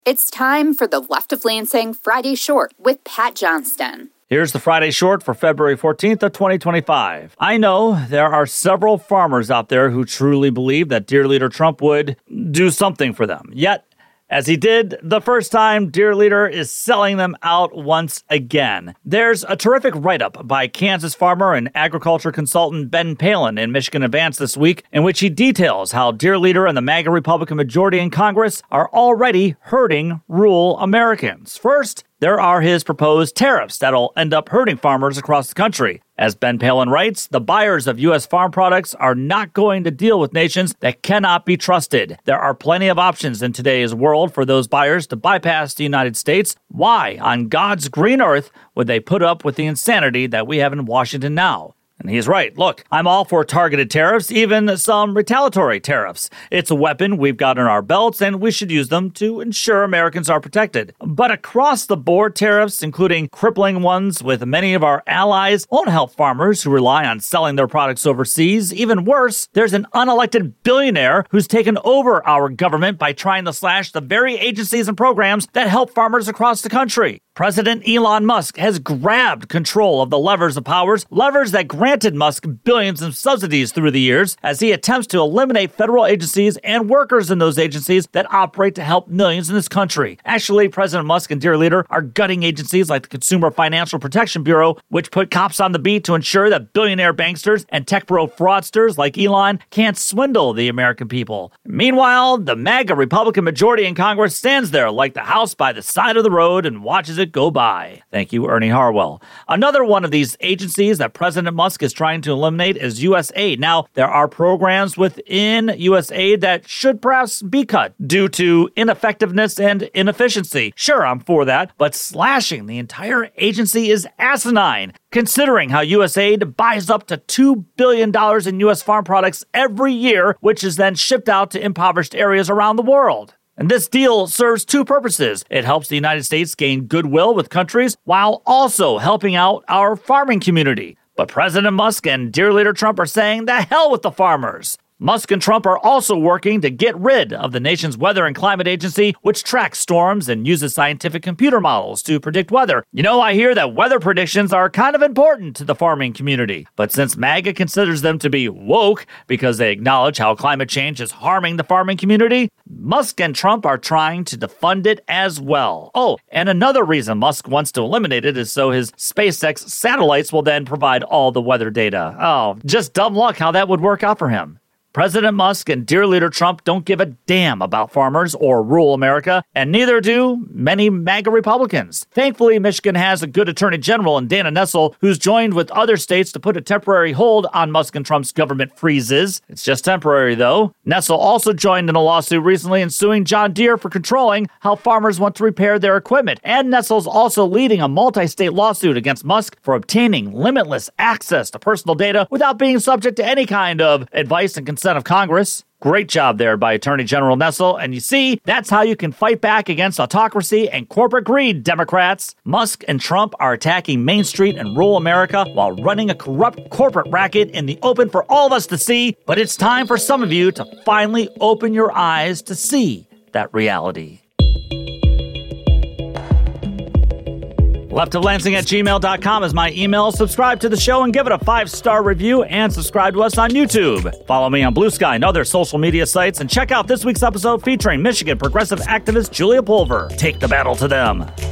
It's time for the Left of Lansing Friday Short with Pat Johnston. Here's the Friday Short for February 14th of 2025. I know there are several farmers out there who truly believe that Dear Leader Trump would do something for them. Yet, as he did the first time, Dear Leader is selling them out once again. There's a terrific write-up by Kansas farmer and agriculture consultant Ben Palin in Michigan Advance this week, in which he details how Dear Leader and the MAGA Republican majority in Congress are already hurting rural Americans. First, there are his proposed tariffs that'll end up hurting farmers across the country. As Ben Palin writes, the buyers of U.S. farm products are not going to deal with nations that cannot be trusted. There are plenty of options in today's world for those buyers to bypass the United States. Why, on God's green earth, would they put up with the insanity that we have in Washington now? And he's right. Look, I'm all for targeted tariffs, even some retaliatory tariffs. It's a weapon we've got in our belts, and we should use them to ensure Americans are protected. But across-the-board tariffs, including crippling ones with many of our allies, won't help farmers who rely on selling their products overseas. Even worse, there's an unelected billionaire who's taken over our government by trying to slash the very agencies and programs that help farmers across the country. President Elon Musk has grabbed control of the levers of powers, levers that granted Musk billions in subsidies through the years, as he attempts to eliminate federal agencies and workers in those agencies that operate to help millions in this country. Actually, President Musk and Dear Leader are gutting agencies like the Consumer Financial Protection Bureau, which put cops on the beat to ensure that billionaire banksters and tech bro fraudsters like Elon can't swindle the American people. Meanwhile, the MAGA Republican majority in Congress stands there like the house by the side of the road and watches it go by. Thank you, Ernie Harwell. Another one of these agencies that President Musk is trying to eliminate is USAID. Now, there are programs within USAID that should perhaps be cut due to ineffectiveness and inefficiency. Sure, I'm for that, but slashing the entire agency is asinine, considering how USAID buys up to $2 billion in U.S. farm products every year, which is then shipped out to impoverished areas around the world. And this deal serves two purposes. It helps the United States gain goodwill with countries while also helping out our farming community. But President Musk and Dear Leader Trump are saying the hell with the farmers. Musk and Trump are also working to get rid of the nation's Weather and Climate Agency, which tracks storms and uses scientific computer models to predict weather. You know, I hear that weather predictions are kind of important to the farming community. But since MAGA considers them to be woke because they acknowledge how climate change is harming the farming community, Musk and Trump are trying to defund it as well. Oh, and another reason Musk wants to eliminate it is so his SpaceX satellites will then provide all the weather data. Oh, just dumb luck how that would work out for him. President Musk and Dear Leader Trump don't give a damn about farmers or rural America, and neither do many MAGA Republicans. Thankfully, Michigan has a good attorney general in Dana Nessel, who's joined with other states to put a temporary hold on Musk and Trump's government freezes. It's just temporary, though. Nessel also joined in a lawsuit recently in suing John Deere for controlling how farmers want to repair their equipment. And Nessel's also leading a multi-state lawsuit against Musk for obtaining limitless access to personal data without being subject to any kind of advice and consent of Congress. Great job there by Attorney General Nessel. And you see, that's how you can fight back against autocracy and corporate greed, Democrats. Musk and Trump are attacking Main Street and rural America while running a corrupt corporate racket in the open for all of us to see. But it's time for some of you to finally open your eyes to see that reality. leftoflansing@gmail.com is my email. Subscribe to the show and give it a 5-star review, and subscribe to us on YouTube. Follow me on Blue Sky and other social media sites, and check out this week's episode featuring Michigan progressive activist Julia Pulver. Take the battle to them.